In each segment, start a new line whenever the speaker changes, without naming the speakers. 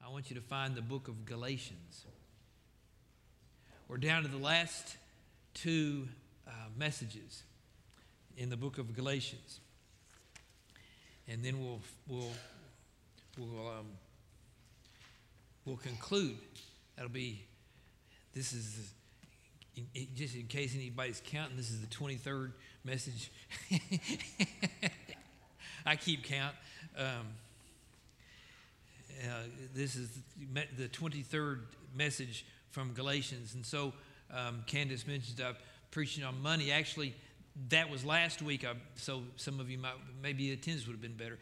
I want you to find the book of Galatians. We're down to the last two messages in the book of Galatians, and then we'll conclude. This is just in case anybody's counting. This is the 23rd message. I keep count. This is the 23rd message from Galatians. And so Candace mentioned I'm preaching on money. Actually, that was last week, so some of you maybe attendance would have been better.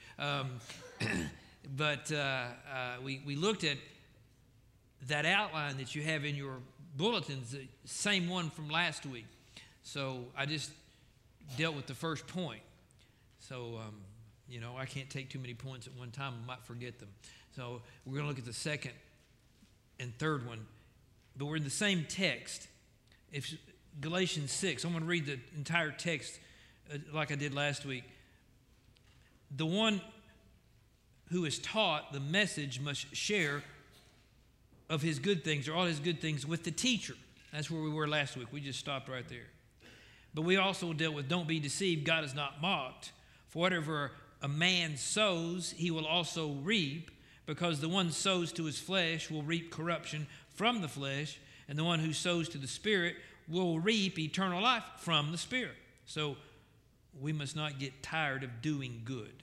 But we looked at that outline that you have in your bulletins, the same one from last week. So I just dealt with the first point. So, I can't take too many points at one time. I might forget them. So we're going to look at the second and third one. But we're in the same text. It's Galatians 6. I'm going to read the entire text like I did last week. The one who is taught the message must share of his good things, or all his good things, with the teacher. That's where we were last week. We just stopped right there. But we also dealt with, don't be deceived, God is not mocked. For whatever a man sows, he will also reap, because the one sows to his flesh will reap corruption from the flesh, and the one who sows to the Spirit will reap eternal life from the Spirit. So we must not get tired of doing good.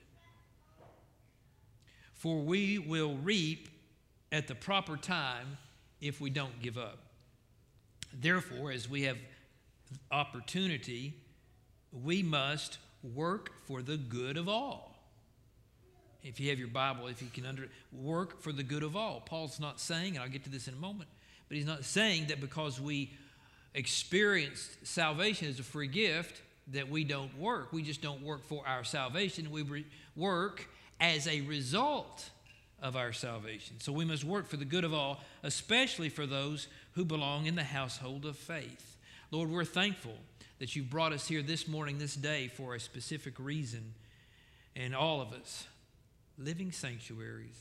For we will reap at the proper time if we don't give up. Therefore, as we have opportunity, we must work for the good of all. If you have your Bible, if you can work for the good of all. Paul's not saying, and I'll get to this in a moment, but he's not saying that because we experienced salvation as a free gift that we don't work. We just don't work for our salvation. We work as a result of our salvation. So we must work for the good of all, especially for those who belong in the household of faith. Lord, we're thankful that you brought us here this morning, this day, for a specific reason. And all of us, living sanctuaries,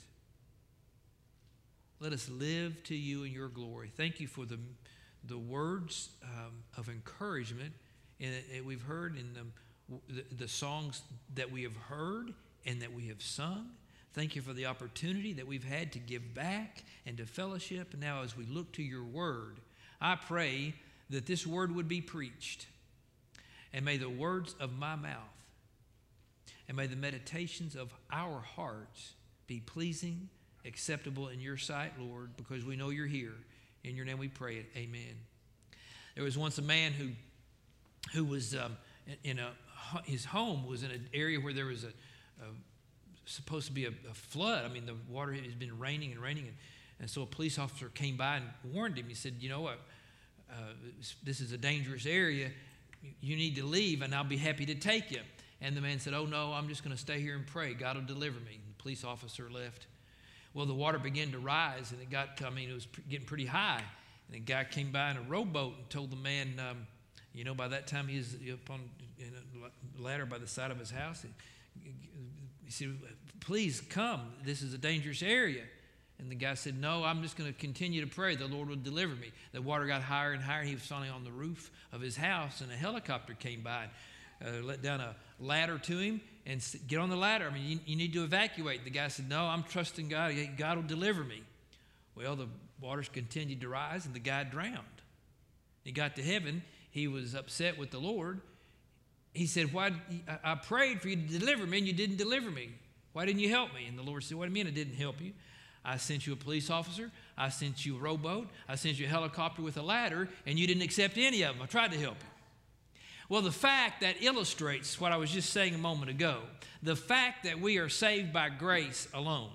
let us live to you in your glory. Thank you for the words of encouragement that we've heard in the songs that we have heard and that we have sung. Thank you for the opportunity that we've had to give back and to fellowship. And now as we look to your word, I pray that this word would be preached. And may the words of my mouth and may the meditations of our hearts be pleasing, acceptable in your sight, Lord, because we know you're here. In your name we pray it. Amen. There was once a man who was his home was in an area where there was supposed to be a flood. I mean, the water has been raining and raining. And so a police officer came by and warned him. He said, you know what, this is a dangerous area. You need to leave, and I'll be happy to take you. And the man said, oh, no, I'm just going to stay here and pray. God will deliver me. And the police officer left. Well, the water began to rise, and it was getting pretty high. And a guy came by in a rowboat and told the man, by that time he was up on a ladder by the side of his house. He said, please come. This is a dangerous area. And the guy said, no, I'm just going to continue to pray. The Lord will deliver me. The water got higher and higher. He was finally on the roof of his house, and a helicopter came by and let down a ladder to him and said, get on the ladder. I mean, you need to evacuate. The guy said, no, I'm trusting God. God will deliver me. Well, the waters continued to rise, and the guy drowned. He got to heaven. He was upset with the Lord. He said, why? I prayed for you to deliver me, and you didn't deliver me. Why didn't you help me? And the Lord said, what do you mean I didn't help you? I sent you a police officer. I sent you a rowboat. I sent you a helicopter with a ladder, and you didn't accept any of them. I tried to help you. Well, the fact that illustrates what I was just saying a moment ago, the fact that we are saved by grace alone,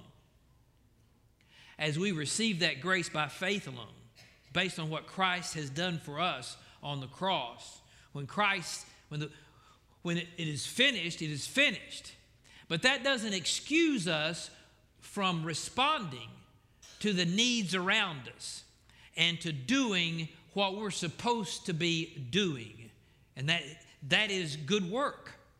as we receive that grace by faith alone, based on what Christ has done for us on the cross. When it is finished, it is finished. But that doesn't excuse us from responding to the needs around us and to doing what we're supposed to be doing. And that is good work.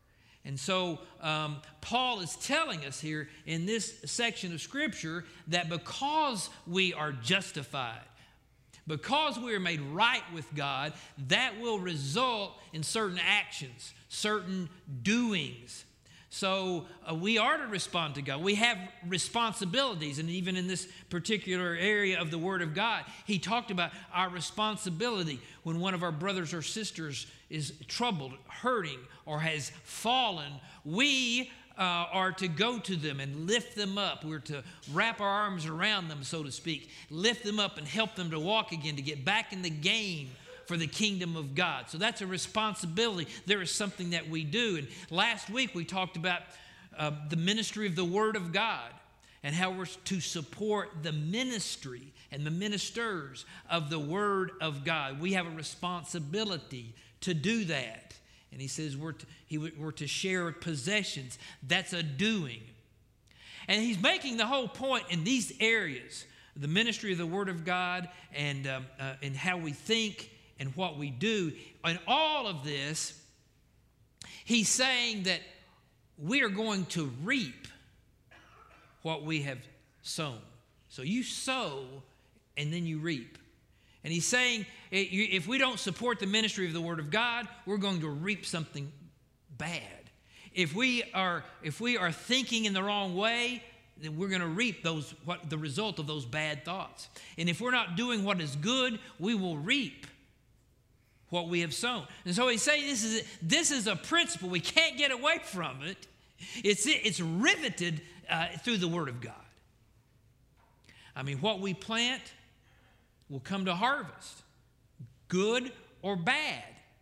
And so Paul is telling us here in this section of Scripture that because we are justified, because we are made right with God, that will result in certain actions, certain doings. So we are to respond to God. We have responsibilities. And even in this particular area of the Word of God, he talked about our responsibility when one of our brothers or sisters is troubled, hurting, or has fallen. We are to go to them and lift them up. We're to wrap our arms around them, so to speak, lift them up and help them to walk again, to get back in the game for the kingdom of God. So that's a responsibility. There is something that we do. And last week we talked about the ministry of the Word of God and how we're to support the ministry and the ministers of the Word of God. We have a responsibility to do that. And he says we're to share possessions. That's a doing. And he's making the whole point in these areas, the ministry of the Word of God and how we think and what we do. In all of this, he's saying that we are going to reap what we have sown. So you sow and then you reap. And he's saying if we don't support the ministry of the Word of God, we're going to reap something bad. If we are thinking in the wrong way, then we're going to reap the result of those bad thoughts. And if we're not doing what is good, we will reap what we have sown. And so he's saying this is a principle. We can't get away from it. It's riveted through the Word of God. I mean, what we plant will come to harvest, good or bad.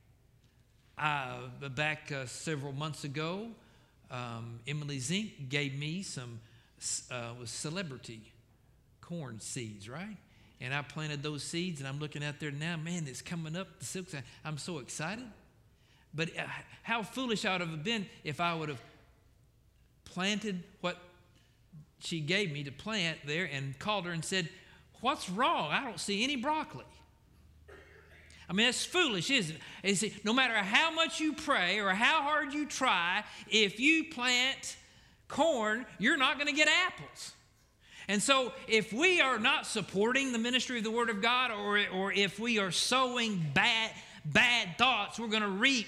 Back several months ago, Emily Zink gave me some celebrity corn seeds, right? And I planted those seeds, and I'm looking out there now. Man, it's coming up, the silk. I'm so excited. But how foolish I would have been if I would have planted what she gave me to plant there and called her and said, "What's wrong? I don't see any broccoli." I mean, that's foolish, isn't it? And see, no matter how much you pray or how hard you try, if you plant corn, you're not going to get apples. And so if we are not supporting the ministry of the Word of God, or if we are sowing bad thoughts, we're going to reap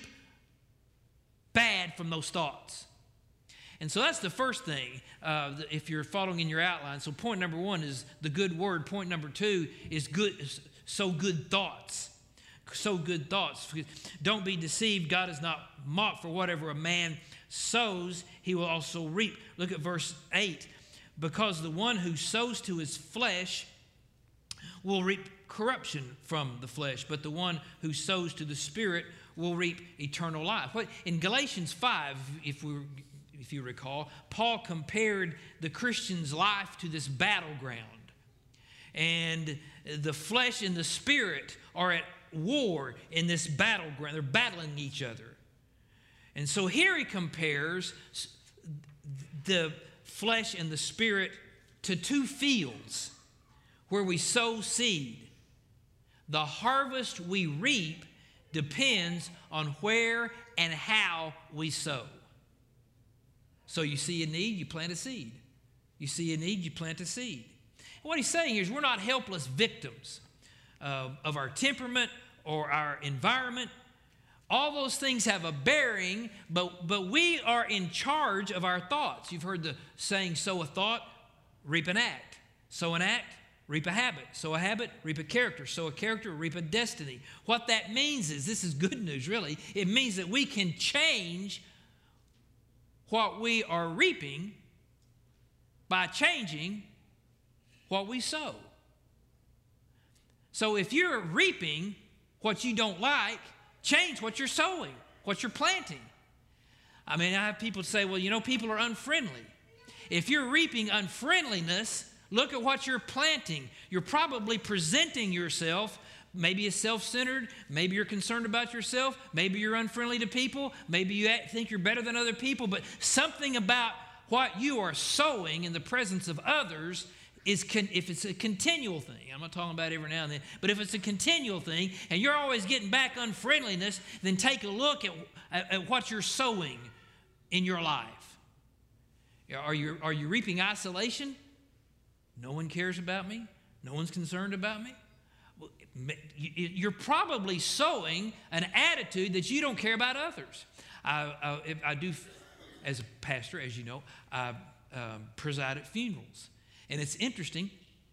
bad from those thoughts. And so that's the first thing, if you're following in your outline. So point number one is the good word. Point number two is sow good thoughts. Sow good thoughts. Don't be deceived. God is not mocked. For whatever a man sows, he will also reap. Look at verse 8. Because the one who sows to his flesh will reap corruption from the flesh, but the one who sows to the Spirit will reap eternal life. In Galatians 5, if you recall, Paul compared the Christian's life to this battleground. And the flesh and the Spirit are at war in this battleground. They're battling each other. And so here he compares the flesh and the Spirit to two fields where we sow seed. The harvest we reap depends on where and how we sow. So you see a need, you plant a seed. You see a need, you plant a seed. And what he's saying is we're not helpless victims of our temperament or our environment. All those things have a bearing, but we are in charge of our thoughts. You've heard the saying, sow a thought, reap an act. Sow an act, reap a habit. Sow a habit, reap a character. Sow a character, reap a destiny. What that means is, this is good news really, it means that we can change what we are reaping by changing what we sow. So if you're reaping what you don't like, change what you're sowing, what you're planting. I mean, I have people say, well, people are unfriendly. If you're reaping unfriendliness, look at what you're planting. You're probably presenting yourself, maybe as self-centered, maybe you're concerned about yourself, maybe you're unfriendly to people, maybe you think you're better than other people, but something about what you are sowing in the presence of others if it's a continual thing, I'm not talking about every now and then, but if it's a continual thing and you're always getting back unfriendliness, then take a look at what you're sowing in your life? Are you reaping isolation? No one cares about me. No one's concerned about me. Well, you're probably sowing an attitude that you don't care about others. I do, as a pastor, as you know, I preside at funerals. And it's interesting,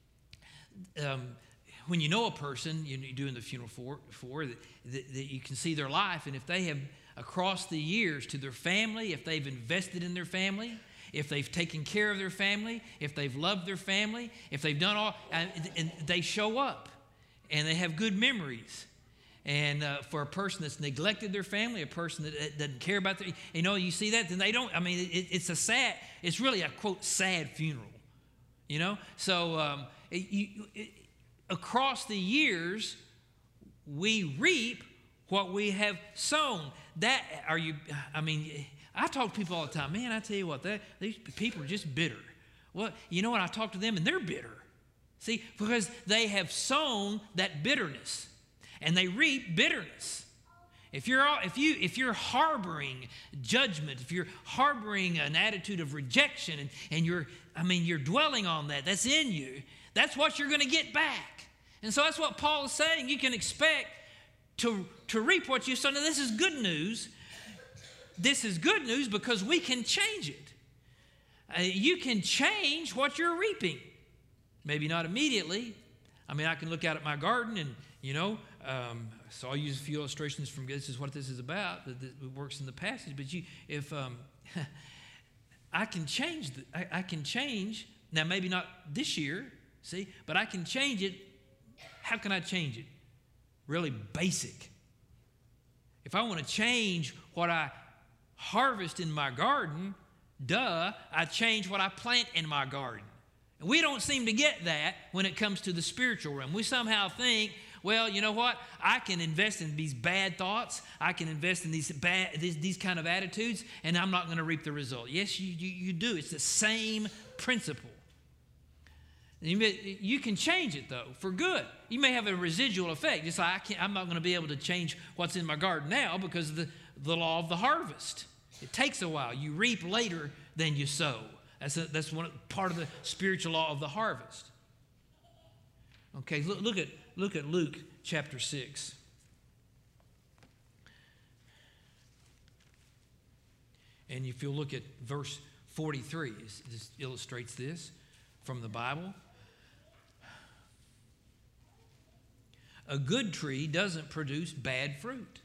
when you know a person you're doing the funeral for that you can see their life, and if they have, across the years, to their family, if they've invested in their family, if they've taken care of their family, if they've loved their family, if they've done all, and they show up, and they have good memories. And for a person that's neglected their family, a person that doesn't care about their, you see that, then they don't, it's really a, quote, sad funeral, So across the years, we reap what we have sown. I talk to people all the time, man, I tell you what, these people are just bitter. Well, when I talk to them, and they're bitter. See, because they have sown that bitterness. And they reap bitterness. If you're harboring judgment, if you're harboring an attitude of rejection, and you're dwelling on that's in you, that's what you're going to get back. And so that's what Paul is saying. You can expect to reap what you sow. Now, this is good news. This is good news because we can change it. You can change what you're reaping. Maybe not immediately. I can look out at my garden and, so I'll use a few illustrations from this is what this is about that works in the passage. But if I can change, I can change. Now maybe not this year, see, but I can change it. How can I change it? Really basic. If I want to change what I harvest in my garden, I change what I plant in my garden. And we don't seem to get that when it comes to the spiritual realm. We somehow think, well, you know what? I can invest in these bad thoughts. I can invest in these kind of attitudes, and I'm not going to reap the result. Yes, you do. It's the same principle. You can change it, though, for good. You may have a residual effect. Just like I'm not going to be able to change what's in my garden now because of the law of the harvest. It takes a while. You reap later than you sow. That's part of the spiritual law of the harvest. Okay, look at Luke chapter 6. And if you'll look at verse 43, this illustrates this from the Bible. A good tree doesn't produce bad fruit.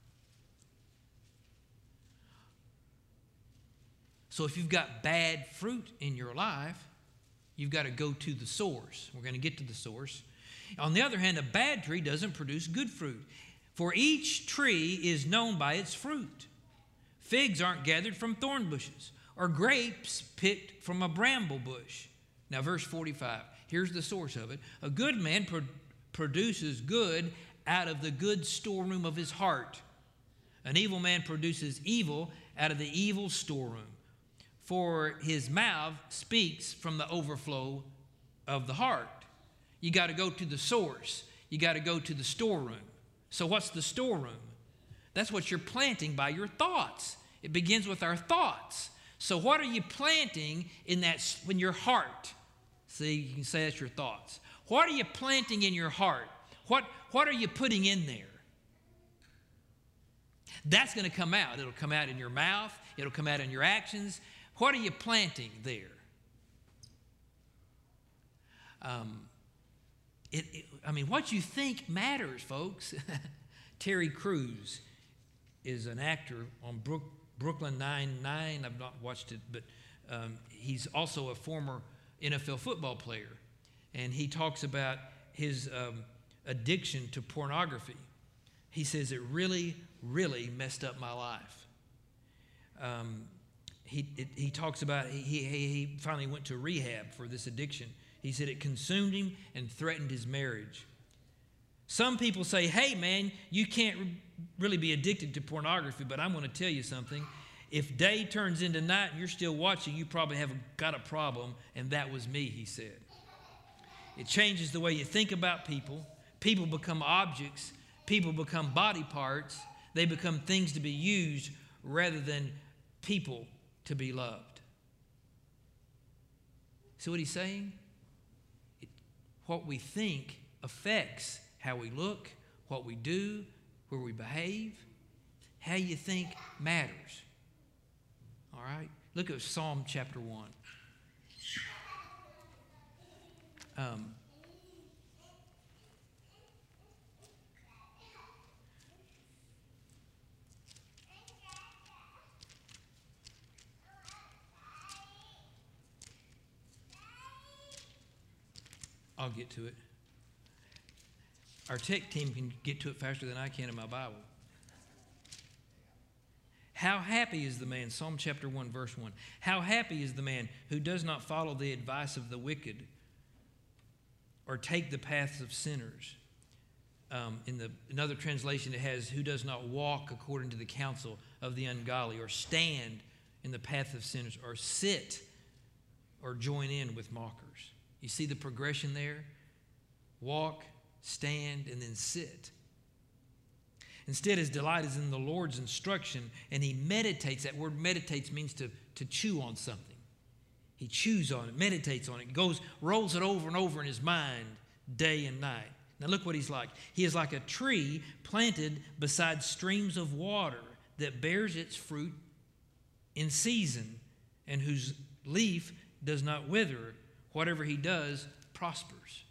So if you've got bad fruit in your life, you've got to go to the source. We're going to get to the source. On the other hand, a bad tree doesn't produce good fruit. For each tree is known by its fruit. Figs aren't gathered from thorn bushes, or grapes picked from a bramble bush. Now, verse 45, here's the source of it. A good man produces good out of the good storeroom of his heart. An evil man produces evil out of the evil storeroom. For his mouth speaks from the overflow of the heart. You got to go to the source. You got to go to the storeroom. So what's the storeroom? That's what you're planting by your thoughts. It begins with our thoughts. So what are you planting in your heart? See, you can say that's your thoughts. What are you planting in your heart? What are you putting in there? That's going to come out. It'll come out in your mouth. It'll come out in your actions. What are you planting there? What you think matters, folks. Terry Crews is an actor on Brooklyn Nine-Nine. I've not watched it, but he's also a former NFL football player. And he talks about his addiction to pornography. He says it really, really messed up my life. He talks about he finally went to rehab for this addiction. He said it consumed him and threatened his marriage. Some people say, hey, man, you can't really be addicted to pornography, but I'm going to tell you something. If day turns into night and you're still watching, you probably have got a problem, and that was me, he said. It changes the way you think about people. People become objects. People become body parts. They become things to be used rather than people to be loved. See what he's saying? What we think affects how we look, what we do, where we behave. How you think matters. All right? Look at Psalm chapter 1. I'll get to it. Our tech team can get to it faster than I can in my Bible. How happy is the man, Psalm chapter 1, verse 1. How happy is the man who does not follow the advice of the wicked or take the paths of sinners. In another translation, it has, who does not walk according to the counsel of the ungodly, or stand in the path of sinners, or sit or join in with mockers. You see the progression there? Walk, stand, and then sit. Instead, his delight is in the Lord's instruction, and he meditates. That word meditates means to chew on something. He chews on it, meditates on it, rolls it over and over in his mind day and night. Now look what he's like. He is like a tree planted beside streams of water that bears its fruit in season, and whose leaf does not wither. Whatever he does prospers.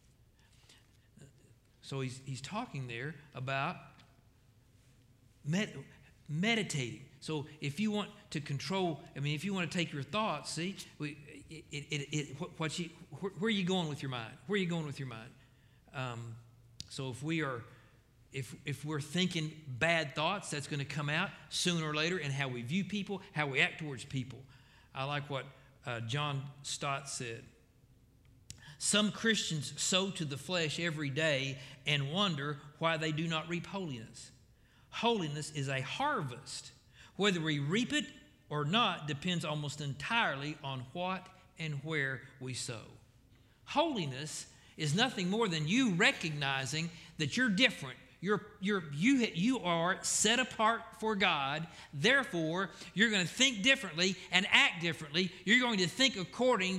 So he's talking there about meditating. So if you want to control, if you want to take your thoughts, see, where are you going with your mind? Where are you going with your mind? So if we're thinking bad thoughts, that's going to come out sooner or later in how we view people, how we act towards people. I like what John Stott said. Some Christians sow to the flesh every day and wonder why they do not reap holiness. Holiness is a harvest. Whether we reap it or not depends almost entirely on what and where we sow. Holiness is nothing more than you recognizing that you're different. You are set apart for God. Therefore, you're going to think differently and act differently. You're going to think according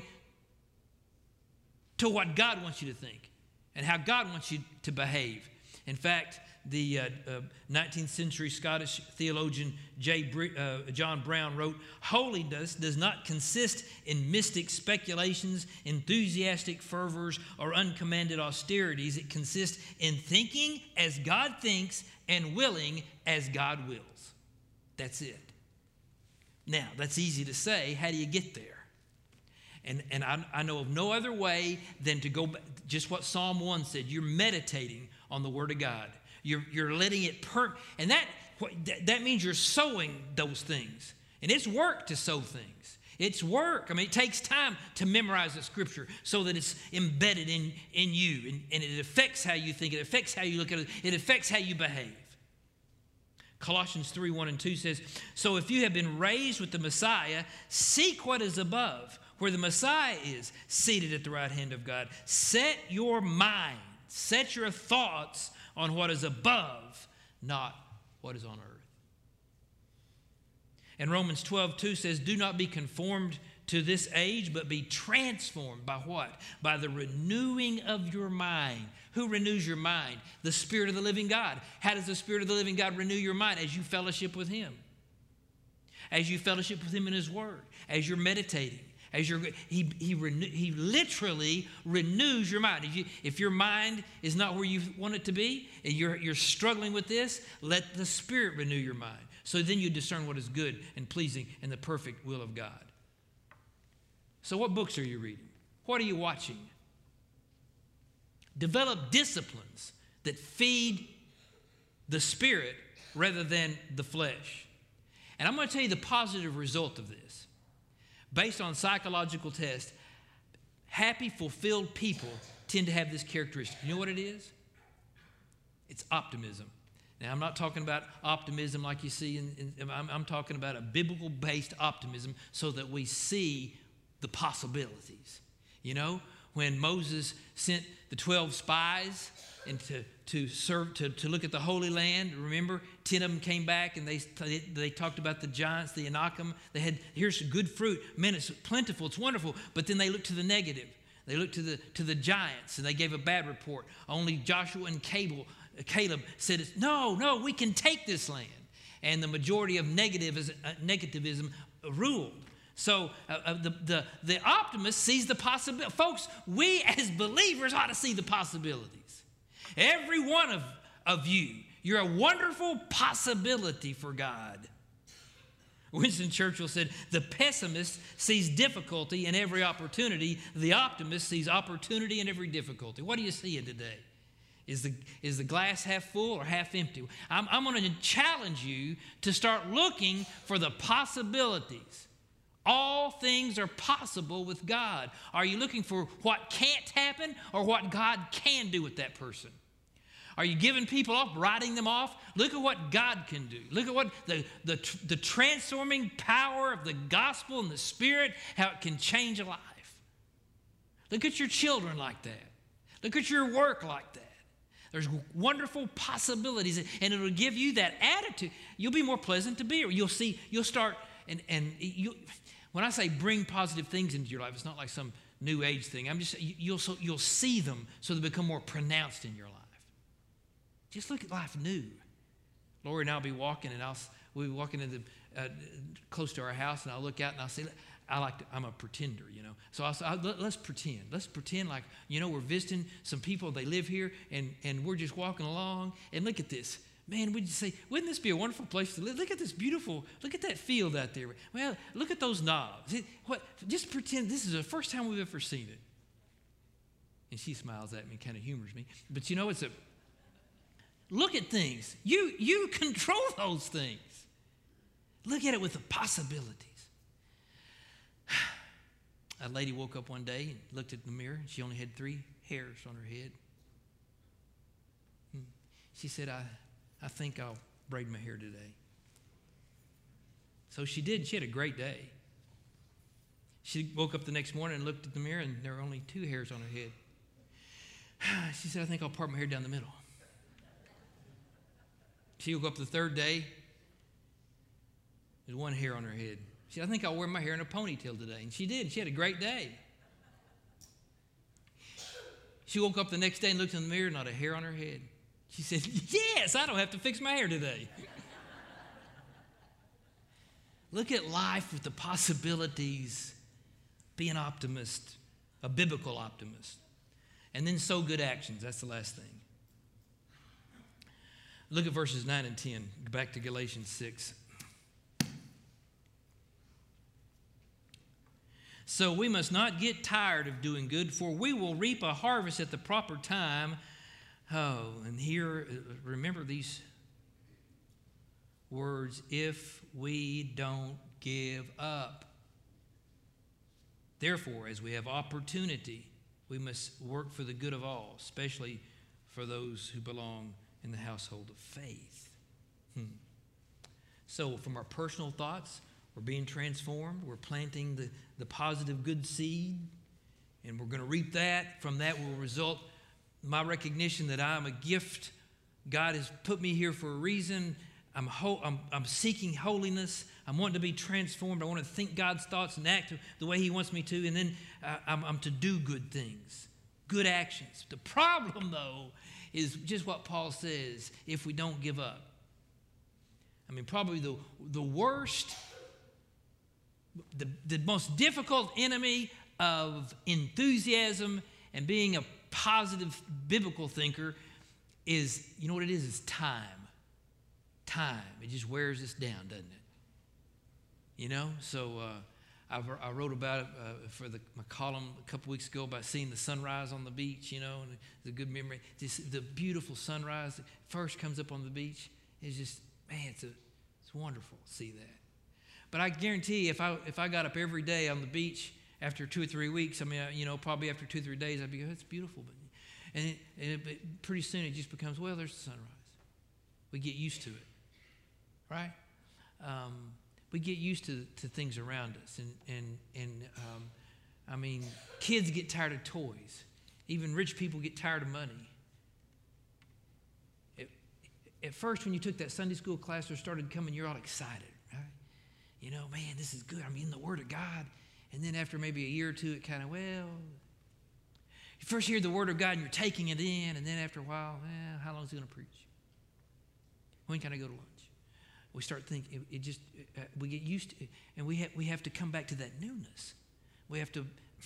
to what God wants you to think and how God wants you to behave. In fact, the 19th century Scottish theologian John Brown wrote, holiness does not consist in mystic speculations, enthusiastic fervors, or uncommanded austerities. It consists in thinking as God thinks and willing as God wills. That's it. Now, that's easy to say. How do you get there? And I know of no other way than to go just what Psalm 1 said. You're meditating on the Word of God. You're letting it and that means you're sowing those things. And it's work to sow things. It's work. It takes time to memorize the Scripture so that it's embedded in you. And it affects how you think. It affects how you look at it. It affects how you behave. Colossians 3:1-2 says, so if you have been raised with the Messiah, seek what is above, where the Messiah is seated at the right hand of God. Set your mind, set your thoughts on what is above, not what is on earth. And Romans 12:2 says, do not be conformed to this age, but be transformed by what? By the renewing of your mind. Who renews your mind? The Spirit of the living God. How does the Spirit of the living God renew your mind? As you fellowship with Him. As you fellowship with Him in His Word. As you're meditating. He literally renews your mind. If your mind is not where you want it to be, and you're struggling with this, let the Spirit renew your mind. So then you discern what is good and pleasing and the perfect will of God. So what books are you reading? What are you watching? Develop disciplines that feed the Spirit rather than the flesh. And I'm going to tell you the positive result of this. Based on psychological tests, happy, fulfilled people tend to have this characteristic. You know what it is? It's optimism. Now, I'm not talking about optimism like you see I'm talking about a biblical-based optimism so that we see the possibilities. You know, when Moses sent the 12 spies and to look at the Holy Land. Remember, 10 of them came back and they talked about the giants, the Anakim. They had, here's good fruit. Man, it's plentiful, it's wonderful. But then they looked to the negative. They looked to the giants and they gave a bad report. Only Joshua and Caleb said, no, we can take this land. And the majority of negativism ruled. So the optimist sees the possibility. Folks, we as believers ought to see the possibilities. Every one of you, you're a wonderful possibility for God. Winston Churchill said, the pessimist sees difficulty in every opportunity. The optimist sees opportunity in every difficulty. What are you seeing today? Is the glass half full or half empty? I'm going to challenge you to start looking for the possibilities. All things are possible with God. Are you looking for what can't happen or what God can do with that person? Are you giving people off, writing them off? Look at what God can do. Look at what the transforming power of the gospel and the Spirit, how it can change a life. Look at your children like that. Look at your work like that. There's wonderful possibilities, and it'll give you that attitude. You'll be more pleasant to be, or you'll start, when I say bring positive things into your life, it's not like some new age thing. You'll see them so they become more pronounced in your life. Just look at life new. Lori and I'll be walking, and we'll be walking in close to our house, and I'll look out and I'll say, I'm a pretender, you know. So let's pretend. Let's pretend like, we're visiting some people. They live here, and we're just walking along. And look at this. Man, we'd say, wouldn't this be a wonderful place to live? Look at this beautiful, look at that field out there. Well, look at those knobs. Just pretend this is the first time we've ever seen it. And she smiles at me, kind of humors me. But look at things. You control those things. Look at it with the possibilities. A lady woke up one day and looked at the mirror, and she only had 3 hairs on her head. She said, I think I'll braid my hair today. So she did. She had a great day. She woke up the next morning and looked at the mirror, and there were only 2 hairs on her head. She said, I think I'll part my hair down the middle. She woke up the 3rd day, there's 1 hair on her head. She said, I think I'll wear my hair in a ponytail today. And she did. She had a great day. She woke up the next day and looked in the mirror, not a hair on her head. She said, yes, I don't have to fix my hair today. Look at life with the possibilities. Be an optimist, a biblical optimist. And then sow good actions. That's the last thing. Look at verses 9 and 10. Back to Galatians 6. So we must not get tired of doing good, for we will reap a harvest at the proper time. Oh, and here, remember these words, if we don't give up. Therefore, as we have opportunity, we must work for the good of all, especially for those who belong in the household of faith. So from our personal thoughts, we're being transformed. We're planting the positive good seed, and we're going to reap that. From that will result my recognition that I'm a gift. God has put me here for a reason. I'm seeking holiness. I'm wanting to be transformed. I want to think God's thoughts and act the way He wants me to. And then I'm to do good things, good actions. The problem, though, is just what Paul says, if we don't give up. I mean, probably the worst, the most difficult enemy of enthusiasm and being a positive biblical thinker is, you know what it is? It's time. Time. It just wears us down, doesn't it? So I wrote about it for my column a couple weeks ago about seeing the sunrise on the beach, and it's a good memory. Just the beautiful sunrise that first comes up on the beach. It's just, man, it's wonderful to see that. But I guarantee if I got up every day on the beach after 2 or 3 weeks, probably after 2 or 3 days, I'd be, it's beautiful. But pretty soon it just becomes, well, there's the sunrise. We get used to it, right? We get used to things around us. I mean, kids get tired of toys. Even rich people get tired of money. At first, when you took that Sunday school class or started coming, you're all excited, right? You know, man, this is good. I'm in the Word of God. And then after maybe a year or two, it kind of, well, you first hear the Word of God and you're taking it in, and then after a while, how long is he going to preach? When can I go to lunch? We start thinking, we get used to it, and we have to come back to that newness. We have to,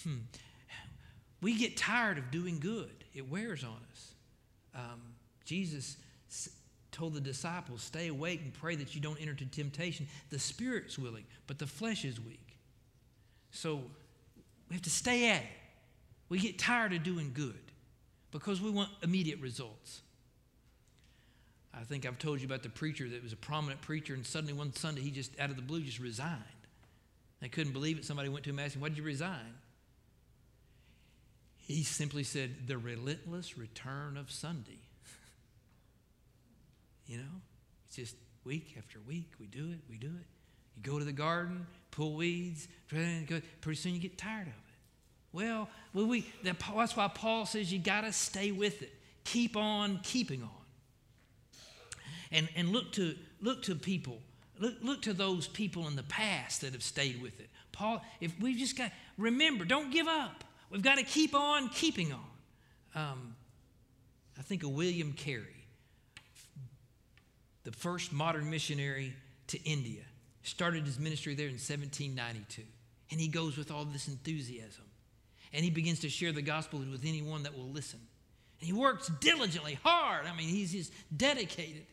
we get tired of doing good. It wears on us. Jesus told the disciples, stay awake and pray that you don't enter into temptation. The spirit's willing, but the flesh is weak. So we have to stay at it. We get tired of doing good because we want immediate results. I think I've told you about the preacher that was a prominent preacher, and suddenly one Sunday he just, out of the blue, just resigned. They couldn't believe it. Somebody went to him and asked him, why did you resign? He simply said, the relentless return of Sunday. You know, it's just week after week, we do it. You go to the garden, pull weeds, pretty soon you get tired of it. Well, that's why Paul says you got to stay with it. Keep on keeping on. And look to people. Look to those people in the past that have stayed with it. Paul, if we've just got, remember, don't give up. We've got to keep on keeping on. I think of William Carey, the first modern missionary to India. Started his ministry there in 1792. And he goes with all this enthusiasm. And he begins to share the gospel with anyone that will listen. And he works diligently, hard. I mean, he's just dedicated.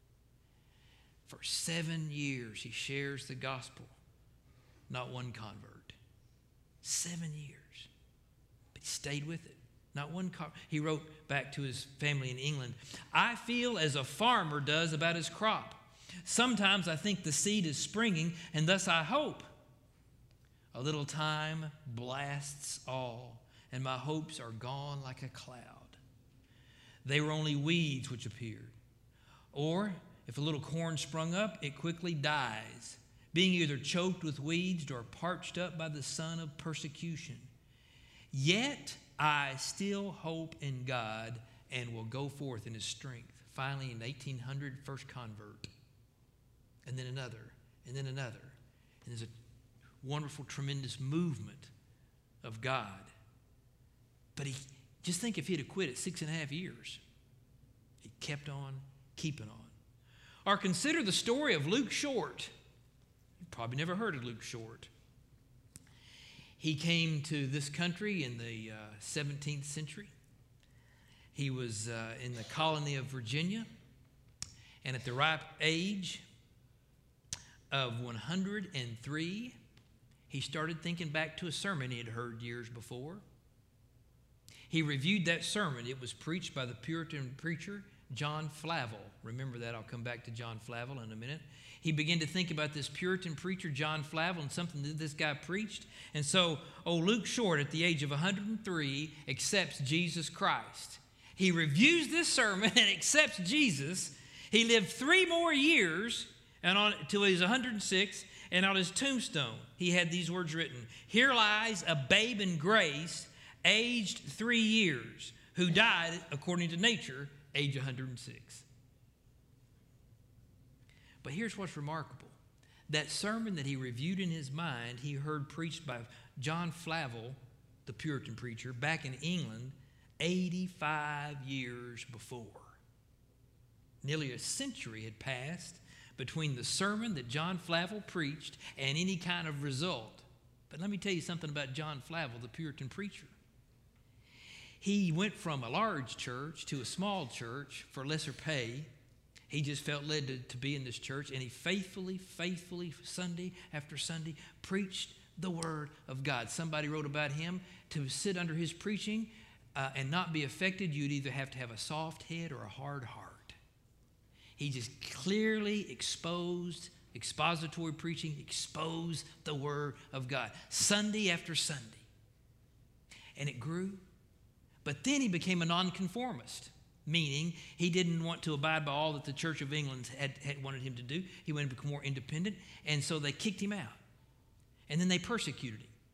For 7 years, he shares the gospel. Not one convert. 7 years. But he stayed with it. Not one convert. He wrote back to his family in England, I feel as a farmer does about his crop. Sometimes I think the seed is springing, and thus I hope. A little time blasts all, and my hopes are gone like a cloud. They were only weeds which appeared. Or, if a little corn sprung up, it quickly dies, being either choked with weeds or parched up by the sun of persecution. Yet I still hope in God and will go forth in his strength. Finally, in 1800, first convert. And then another, and then another. And there's a wonderful, tremendous movement of God. But just think if he'd have quit at 6.5 years. He kept on keeping on. Or consider the story of Luke Short. You've probably never heard of Luke Short. He came to this country in the 17th century. He was in the colony of Virginia. And at the ripe age of 103, he started thinking back to a sermon he had heard years before. He reviewed that sermon. It was preached by the Puritan preacher, John Flavel. Remember that. I'll come back to John Flavel in a minute. He began to think about this Puritan preacher, John Flavel, and something that this guy preached. And so, Luke Short, at the age of 103, accepts Jesus Christ. He reviews this sermon and accepts Jesus. He lived 3 more years until he was 106, and on his tombstone, he had these words written, here lies a babe in grace, aged 3 years, who died, according to nature, age 106. But here's what's remarkable. That sermon that he reviewed in his mind, he heard preached by John Flavel, the Puritan preacher, back in England 85 years before. Nearly a century had passed between the sermon that John Flavel preached and any kind of result. But let me tell you something about John Flavel, the Puritan preacher. He went from a large church to a small church for lesser pay. He just felt led to be in this church, and he faithfully, Sunday after Sunday, preached the Word of God. Somebody wrote about him, to sit under his preaching and not be affected, you'd either have to have a soft head or a hard heart. He just clearly exposed, expository preaching, exposed the Word of God, Sunday after Sunday. And it grew. But then he became a nonconformist, meaning he didn't want to abide by all that the Church of England had wanted him to do. He wanted to become more independent, and so they kicked him out. And then they persecuted him.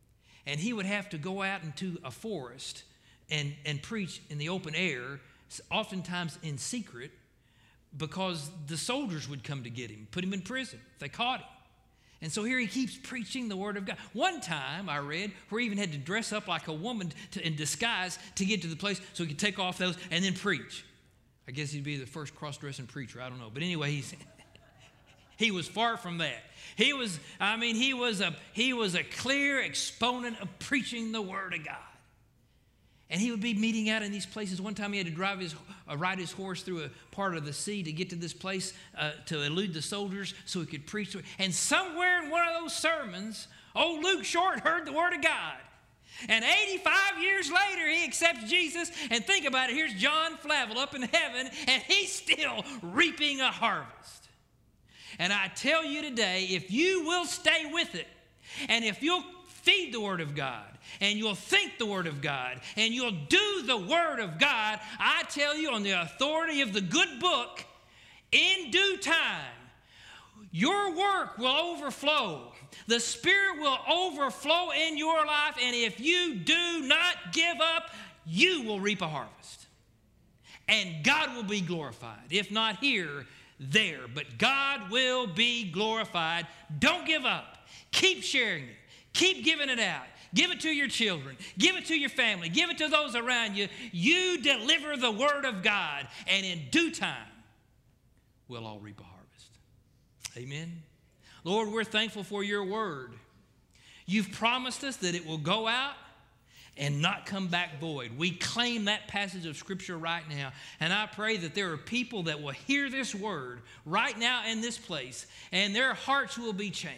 And he would have to go out into a forest and preach in the open air, oftentimes in secret, because the soldiers would come to get him, put him in prison if they caught him. And so here he keeps preaching the word of God. One time I read where he even had to dress up like a woman in disguise to get to the place so he could take off those and then preach. I guess he'd be the first cross-dressing preacher. I don't know. But anyway, he was far from that. He was a clear exponent of preaching the word of God. And he would be meeting out in these places. One time he had to ride his horse through a part of the sea to get to this place to elude the soldiers so he could preach. And somewhere in one of those sermons, old Luke Short heard the word of God. And 85 years later, he accepts Jesus. And think about it, here's John Flavel up in heaven, and he's still reaping a harvest. And I tell you today, if you will stay with it, and if you'll feed the word of God, and you'll think the word of God, and you'll do the word of God, I tell you on the authority of the good book, in due time, your work will overflow. The Spirit will overflow in your life, and if you do not give up, you will reap a harvest. And God will be glorified. If not here, there. But God will be glorified. Don't give up. Keep sharing it. Keep giving it out. Give it to your children. Give it to your family. Give it to those around you. You deliver the word of God, and in due time, we'll all reap a harvest. Amen. Lord, we're thankful for your word. You've promised us that it will go out and not come back void. We claim that passage of Scripture right now, and I pray that there are people that will hear this word right now in this place, and their hearts will be changed.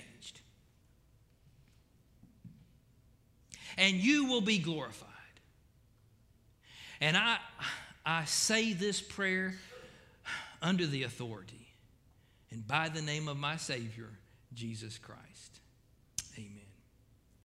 And you will be glorified. And I say this prayer under the authority and by the name of my Savior, Jesus Christ.